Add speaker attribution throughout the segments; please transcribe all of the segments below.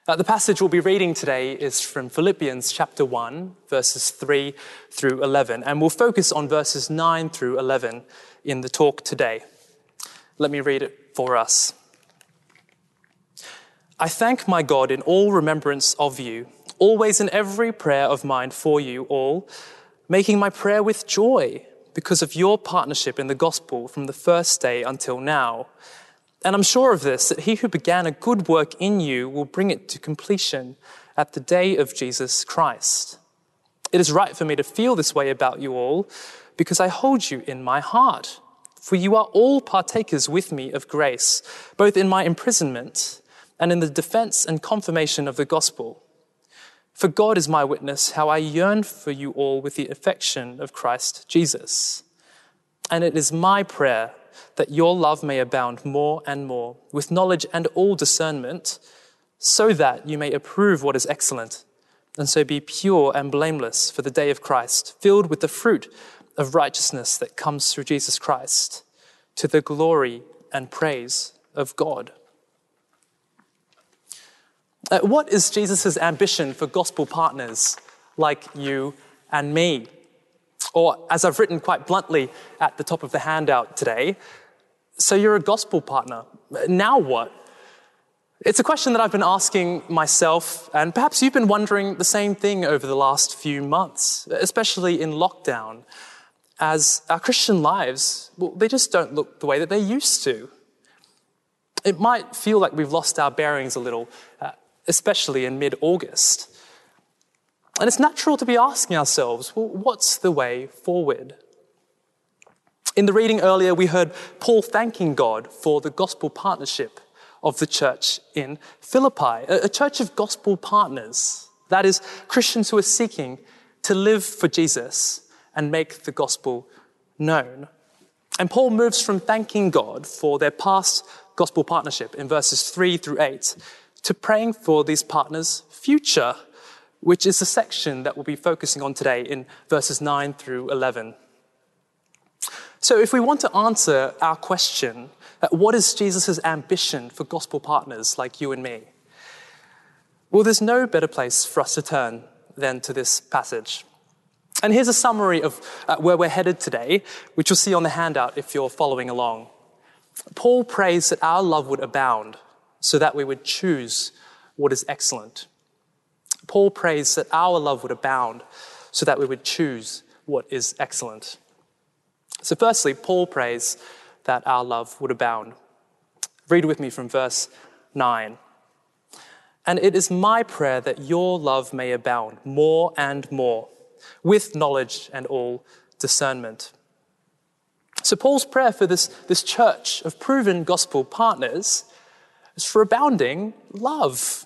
Speaker 1: The passage we'll be reading today is from Philippians chapter 1, verses 3 through 11, and we'll focus on verses 9 through 11 in the talk today. Let me read it for us. I thank my God in all remembrance of you, always in every prayer of mine for you all, making my prayer with joy because of your partnership in the gospel from the first day until now. And I'm sure of this, that he who began a good work in you will bring it to completion at the day of Jesus Christ. It is right for me to feel this way about you all, because I hold you in my heart. For you are all partakers with me of grace, both in my imprisonment and in the defense and confirmation of the gospel. For God is my witness, how I yearn for you all with the affection of Christ Jesus. And it is my prayer that your love may abound more and more, with knowledge and all discernment, so that you may approve what is excellent, and so be pure and blameless for the day of Christ, filled with the fruit of righteousness that comes through Jesus Christ, to the glory and praise of God. What is Jesus' ambition for gospel partners like you and me? Or, as I've written quite bluntly at the top of the handout today, so you're a gospel partner. Now what? It's a question that I've been asking myself, and perhaps you've been wondering the same thing over the last few months, especially in lockdown, as our Christian lives, well, they just don't look the way that they used to. It might feel like we've lost our bearings a little, especially in mid-August. And it's natural to be asking ourselves, well, what's the way forward? In the reading earlier, we heard Paul thanking God for the gospel partnership of the church in Philippi, a church of gospel partners, that is, Christians who are seeking to live for Jesus and make the gospel known. And Paul moves from thanking God for their past gospel partnership in verses 3 through 8 to praying for these partners' future, which is the section that we'll be focusing on today in verses 9 through 11. So if we want to answer our question, what is Jesus' ambition for gospel partners like you and me? Well, there's no better place for us to turn than to this passage. And here's a summary of where we're headed today, which you'll see on the handout if you're following along. Paul prays that our love would abound so that we would choose what is excellent. Paul prays that our love would abound so that we would choose what is excellent. So firstly, Paul prays that our love would abound. Read with me from verse 9. And it is my prayer that your love may abound more and more, with knowledge and all discernment. So Paul's prayer for this church of proven gospel partners is for abounding love.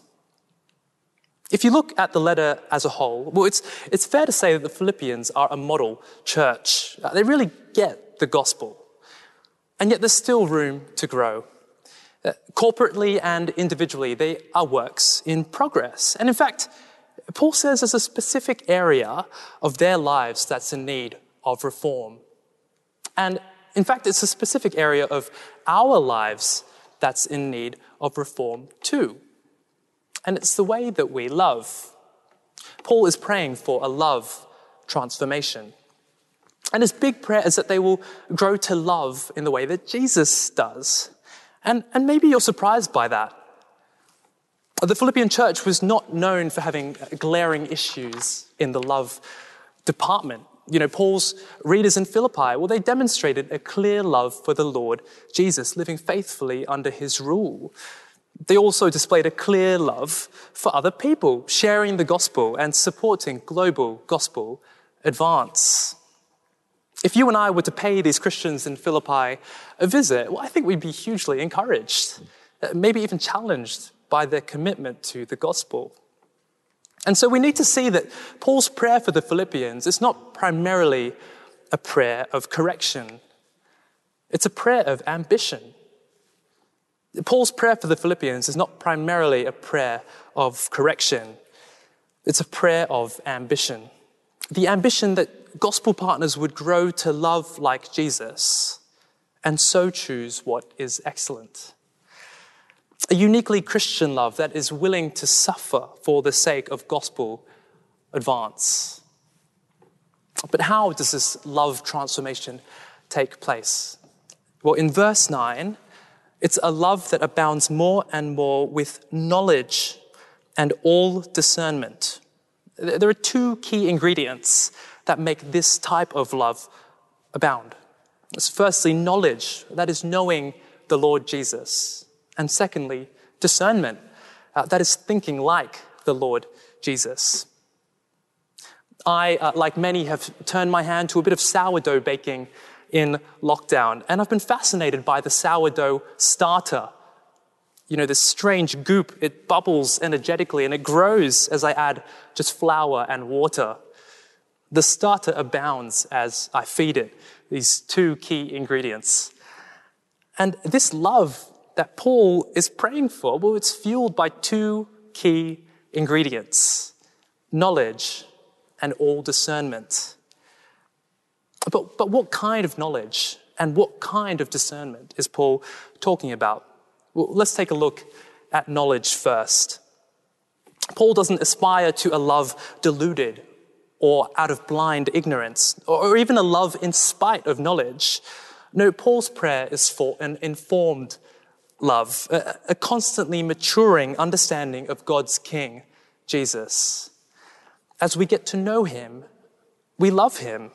Speaker 1: If you look at the letter as a whole, well, it's fair to say that the Philippians are a model church. They really get the gospel. And yet there's still room to grow. Corporately and individually, they are works in progress. And in fact, Paul says there's a specific area of their lives that's in need of reform. And in fact, it's a specific area of our lives that's in need of reform too. And it's the way that we love. Paul is praying for a love transformation. And his big prayer is that they will grow to love in the way that Jesus does. And maybe you're surprised by that. The Philippian church was not known for having glaring issues in the love department. You know, Paul's readers in Philippi, well, they demonstrated a clear love for the Lord Jesus, living faithfully under his rule. They also displayed a clear love for other people, sharing the gospel and supporting global gospel advance. If you and I were to pay these Christians in Philippi a visit, well, I think we'd be hugely encouraged, maybe even challenged by their commitment to the gospel. And so we need to see that Paul's prayer for the Philippians is not primarily a prayer of correction. It's a prayer of ambition. Paul's prayer for the Philippians is not primarily a prayer of correction. It's a prayer of ambition. The ambition that gospel partners would grow to love like Jesus and so choose what is excellent. A uniquely Christian love that is willing to suffer for the sake of gospel advance. But how does this love transformation take place? Well, in verse 9, it's a love that abounds more and more with knowledge and all discernment. There are two key ingredients that make this type of love abound. It's firstly, knowledge, that is knowing the Lord Jesus. And secondly, discernment, that is thinking like the Lord Jesus. I, like many, have turned my hand to a bit of sourdough baking in lockdown, and I've been fascinated by the sourdough starter. You know, this strange goop, it bubbles energetically and it grows as I add just flour and water. The starter abounds as I feed it, these two key ingredients. And this love that Paul is praying for, well, it's fueled by two key ingredients: knowledge and all discernment. But what kind of knowledge and what kind of discernment is Paul talking about? Well, let's take a look at knowledge first. Paul doesn't aspire to a love deluded or out of blind ignorance, or even a love in spite of knowledge. No, Paul's prayer is for an informed love, a constantly maturing understanding of God's King, Jesus. As we get to know him, we love him.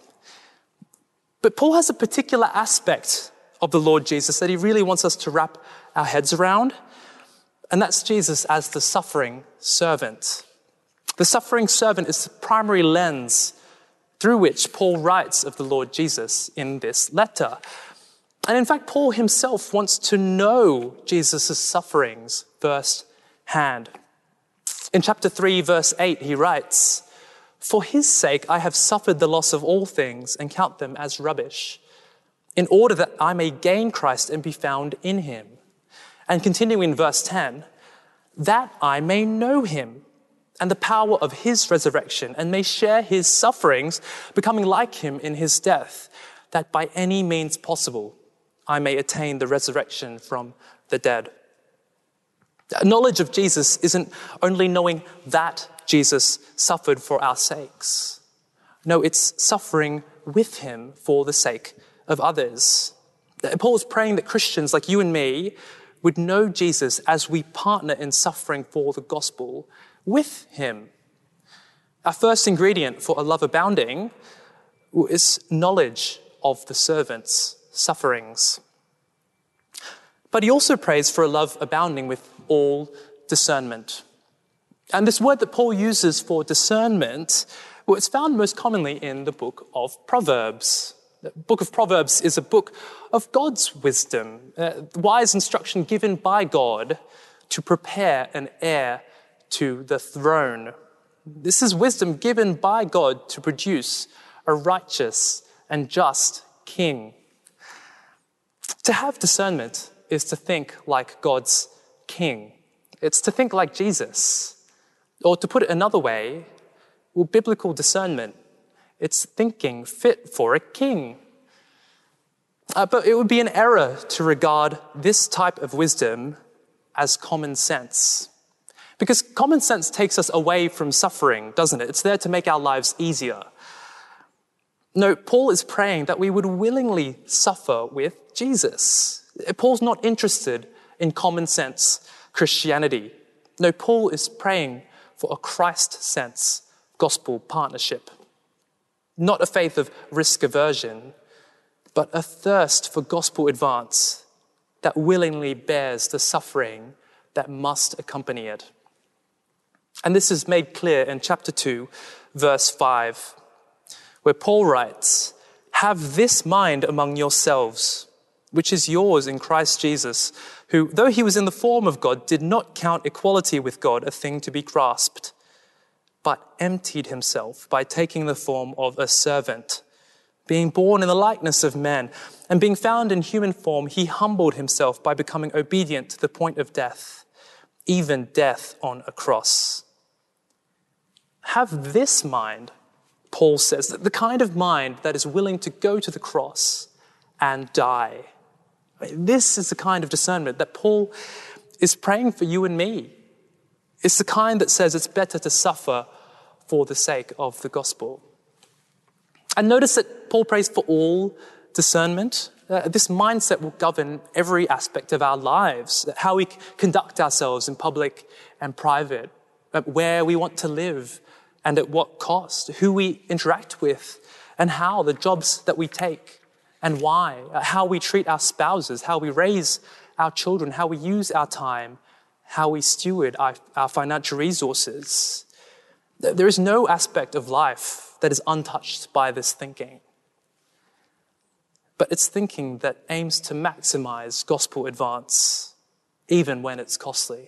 Speaker 1: But Paul has a particular aspect of the Lord Jesus that he really wants us to wrap our heads around, and that's Jesus as the suffering servant. The suffering servant is the primary lens through which Paul writes of the Lord Jesus in this letter. And in fact, Paul himself wants to know Jesus' sufferings firsthand. In chapter 3, verse 8, he writes, "For his sake I have suffered the loss of all things and count them as rubbish, in order that I may gain Christ and be found in him." And continuing in verse 10, "That I may know him and the power of his resurrection and may share his sufferings, becoming like him in his death, that by any means possible I may attain the resurrection from the dead." Knowledge of Jesus isn't only knowing that Jesus suffered for our sakes. No, it's suffering with him for the sake of others. Paul is praying that Christians like you and me would know Jesus as we partner in suffering for the gospel with him. Our first ingredient for a love abounding is knowledge of the servant's sufferings. But he also prays for a love abounding with all discernment. And this word that Paul uses for discernment, well, it's found most commonly in the book of Proverbs. The book of Proverbs is a book of God's wisdom, wise instruction given by God to prepare an heir to the throne. This is wisdom given by God to produce a righteous and just king. To have discernment is to think like God's king. It's to think like Jesus. Or to put it another way, well, biblical discernment, it's thinking fit for a king. But it would be an error to regard this type of wisdom as common sense. Because common sense takes us away from suffering, doesn't it? It's there to make our lives easier. No, Paul is praying that we would willingly suffer with Jesus. Paul's not interested in common sense Christianity. No, Paul is praying for a Christ-sense gospel partnership. Not a faith of risk aversion, but a thirst for gospel advance that willingly bears the suffering that must accompany it. And this is made clear in chapter 2, verse 5, where Paul writes, "Have this mind among yourselves, which is yours in Christ Jesus, who, though he was in the form of God, did not count equality with God a thing to be grasped, but emptied himself by taking the form of a servant. Being born in the likeness of men, and being found in human form, he humbled himself by becoming obedient to the point of death, even death on a cross." Have this mind, Paul says, the kind of mind that is willing to go to the cross and die. This is the kind of discernment that Paul is praying for you and me. It's the kind that says it's better to suffer for the sake of the gospel. And notice that Paul prays for all discernment. This mindset will govern every aspect of our lives, how we conduct ourselves in public and private, where we want to live and at what cost, who we interact with and how, the jobs that we take and why, how we treat our spouses, how we raise our children, how we use our time, how we steward our financial resources. There is no aspect of life that is untouched by this thinking. But it's thinking that aims to maximize gospel advance, even when it's costly.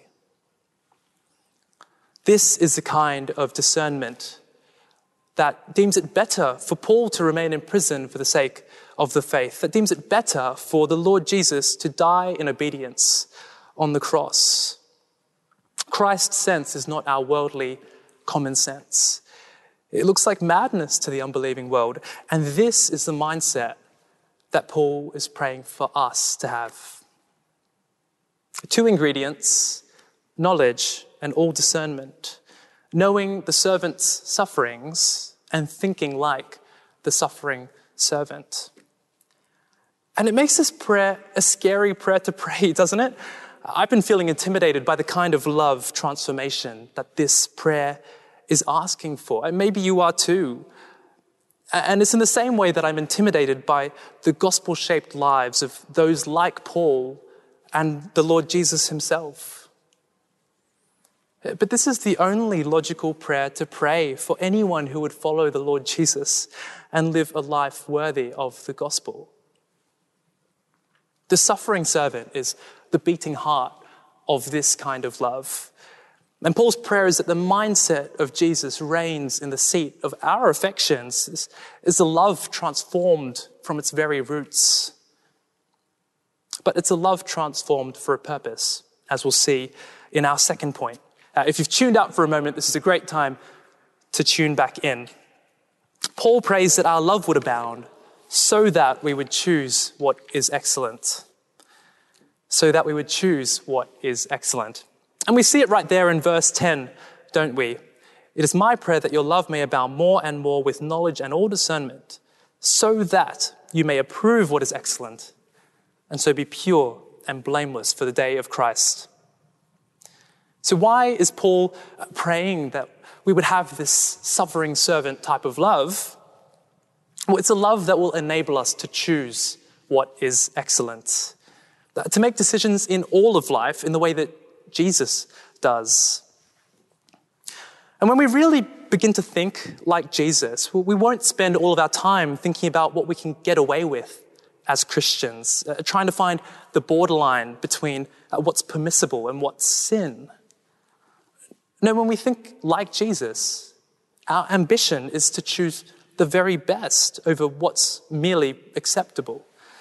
Speaker 1: This is the kind of discernment that deems it better for Paul to remain in prison for the sake of the faith, that deems it better for the Lord Jesus to die in obedience on the cross. Christ's sense is not our worldly common sense. It looks like madness to the unbelieving world, and this is the mindset that Paul is praying for us to have. 2 ingredients, knowledge and all discernment, knowing the servant's sufferings and thinking like the suffering servant. And it makes this prayer a scary prayer to pray, doesn't it? I've been feeling intimidated by the kind of love transformation that this prayer is asking for, and maybe you are too. And it's in the same way that I'm intimidated by the gospel-shaped lives of those like Paul and the Lord Jesus himself. But this is the only logical prayer to pray for anyone who would follow the Lord Jesus and live a life worthy of the gospel. The suffering servant is the beating heart of this kind of love. And Paul's prayer is that the mindset of Jesus reigns in the seat of our affections, is the love transformed from its very roots. But it's a love transformed for a purpose, as we'll see in our second point. If you've tuned out for a moment, this is a great time to tune back in. Paul prays that our love would abound so that we would choose what is excellent. So that we would choose what is excellent. And we see it right there in verse 10, don't we? It is my prayer that your love may abound more and more with knowledge and all discernment, so that you may approve what is excellent, and so be pure and blameless for the day of Christ. So why is Paul praying that we would have this suffering servant type of love? Well, it's a love that will enable us to choose what is excellent, to make decisions in all of life in the way that Jesus does. And when we really begin to think like Jesus, we won't spend all of our time thinking about what we can get away with as Christians, trying to find the borderline between what's permissible and what's sin. No, when we think like Jesus, our ambition is to choose the very best over what's merely acceptable.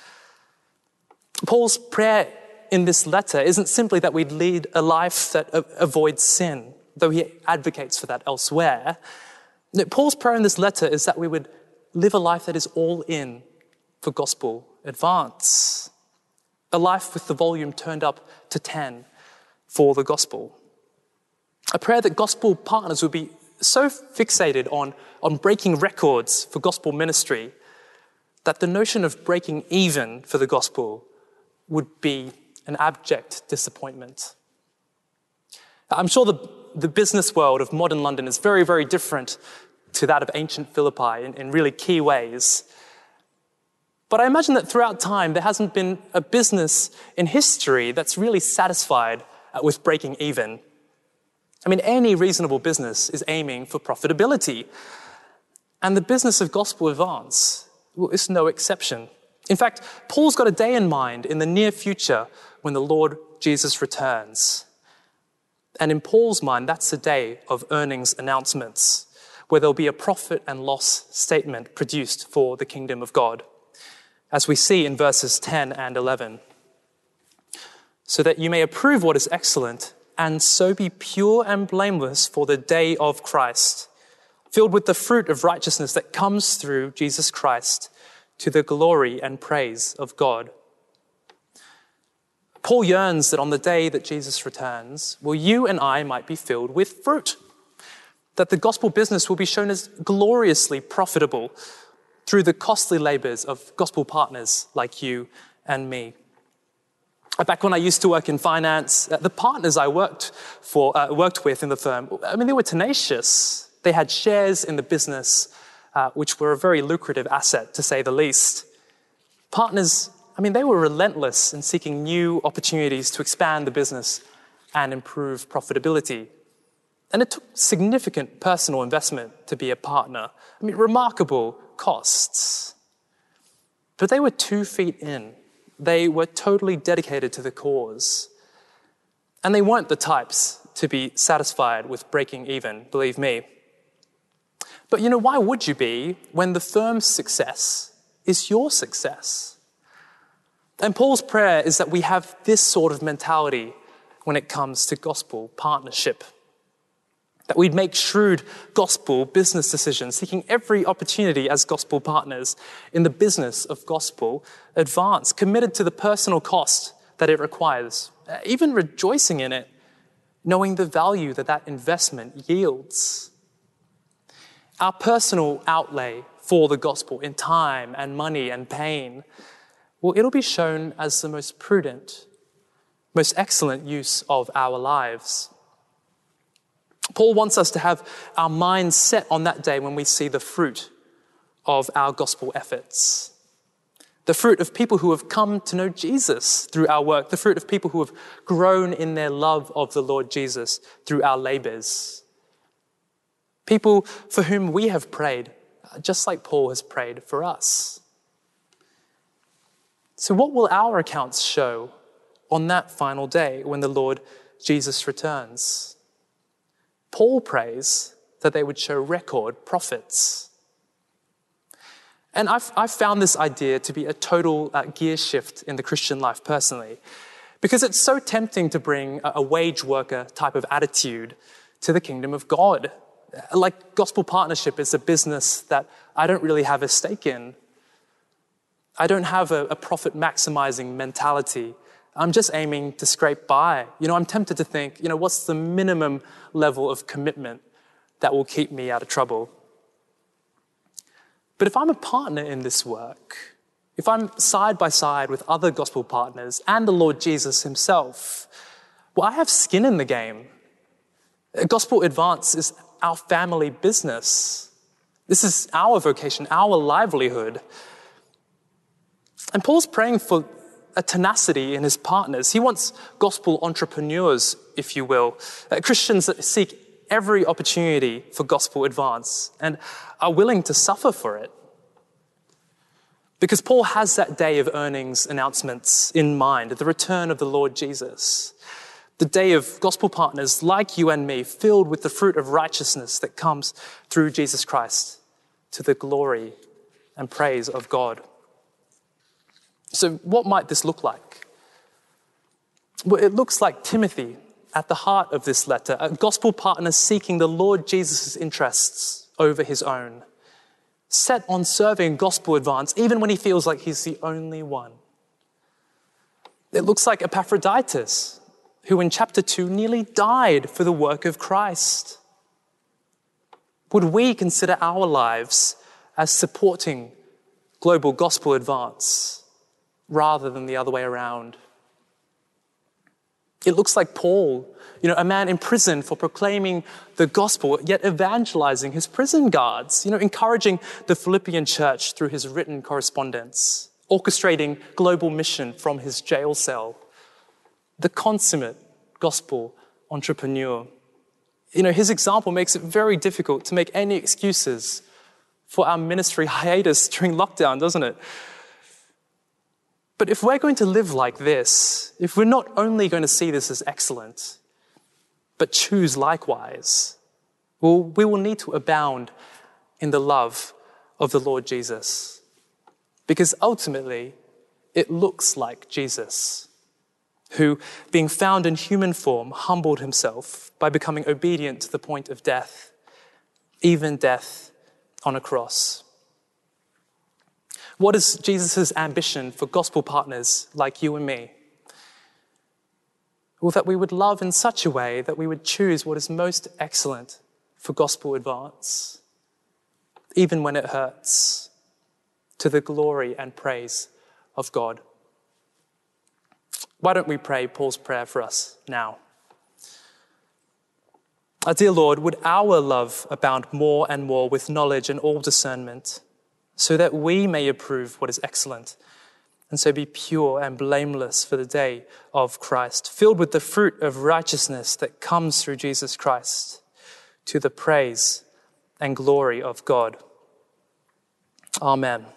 Speaker 1: Paul's prayer in this letter isn't simply that we'd lead a life that avoids sin, though he advocates for that elsewhere. No, Paul's prayer in this letter is that we would live a life that is all in for gospel advance, a life with the volume turned up to 10 for the gospel. A prayer that gospel partners would be so fixated on breaking records for gospel ministry that the notion of breaking even for the gospel would be an abject disappointment. I'm sure the business world of modern London is very, very different to that of ancient Philippi in really key ways. But I imagine that throughout time, there hasn't been a business in history that's really satisfied with breaking even. I mean, any reasonable business is aiming for profitability. And the business of gospel advance is no exception. In fact, Paul's got a day in mind in the near future when the Lord Jesus returns. And in Paul's mind, that's the day of earnings announcements, where there'll be a profit and loss statement produced for the kingdom of God, as we see in verses 10 and 11. So that you may approve what is excellent, and so be pure and blameless for the day of Christ, filled with the fruit of righteousness that comes through Jesus Christ, to the glory and praise of God. Paul yearns that on the day that Jesus returns, well, you and I might be filled with fruit, that the gospel business will be shown as gloriously profitable through the costly labors of gospel partners like you and me. Back when I used to work in finance, the partners I worked with in the firm, they were tenacious. They had shares in the business, which were a very lucrative asset, to say the least. Partners, they were relentless in seeking new opportunities to expand the business and improve profitability. And it took significant personal investment to be a partner. Remarkable costs. But they were 2 feet in. They were totally dedicated to the cause. And they weren't the types to be satisfied with breaking even, believe me. But why would you be when the firm's success is your success? And Paul's prayer is that we have this sort of mentality when it comes to gospel partnership. That we'd make shrewd gospel business decisions, seeking every opportunity as gospel partners in the business of gospel advance, committed to the personal cost that it requires, even rejoicing in it, knowing the value that investment yields. Our personal outlay for the gospel in time and money and pain, well, it'll be shown as the most prudent, most excellent use of our lives. Paul wants us to have our minds set on that day when we see the fruit of our gospel efforts. The fruit of people who have come to know Jesus through our work. The fruit of people who have grown in their love of the Lord Jesus through our labors. People for whom we have prayed, just like Paul has prayed for us. So what will our accounts show on that final day when the Lord Jesus returns? Paul prays that they would show record profits. And I've found this idea to be a total gear shift in the Christian life personally, because it's so tempting to bring a wage worker type of attitude to the kingdom of God. Like gospel partnership is a business that I don't really have a stake in. I don't have a profit maximizing mentality. I'm just aiming to scrape by. I'm tempted to think, what's the minimum level of commitment that will keep me out of trouble? But if I'm a partner in this work, if I'm side by side with other gospel partners and the Lord Jesus himself, well, I have skin in the game. Gospel Advance is our family business. This is our vocation, our livelihood. And Paul's praying for a tenacity in his partners. He wants gospel entrepreneurs, if you will, Christians that seek every opportunity for gospel advance and are willing to suffer for it. Because Paul has that day of earnings announcements in mind, the return of the Lord Jesus, the day of gospel partners like you and me, filled with the fruit of righteousness that comes through Jesus Christ to the glory and praise of God. So what might this look like? Well, it looks like Timothy at the heart of this letter, a gospel partner seeking the Lord Jesus' interests over his own, set on serving gospel advance even when he feels like he's the only one. It looks like Epaphroditus, who in chapter 2 nearly died for the work of Christ. Would we consider our lives as supporting global gospel advance rather than the other way around? It looks like Paul, a man in prison for proclaiming the gospel, yet evangelizing his prison guards, encouraging the Philippian church through his written correspondence, orchestrating global mission from his jail cell. The consummate gospel entrepreneur. His example makes it very difficult to make any excuses for our ministry hiatus during lockdown, doesn't it? But if we're going to live like this, if we're not only going to see this as excellent, but choose likewise, well, we will need to abound in the love of the Lord Jesus. Because ultimately, it looks like Jesus, who, being found in human form, humbled himself by becoming obedient to the point of death, even death on a cross. What is Jesus' ambition for gospel partners like you and me? or that we would love in such a way that we would choose what is most excellent for gospel advance, even when it hurts, to the glory and praise of God. Why don't we pray Paul's prayer for us now? Our dear Lord, would our love abound more and more with knowledge and all discernment, so that we may approve what is excellent, and so be pure and blameless for the day of Christ, filled with the fruit of righteousness that comes through Jesus Christ, to the praise and glory of God. Amen.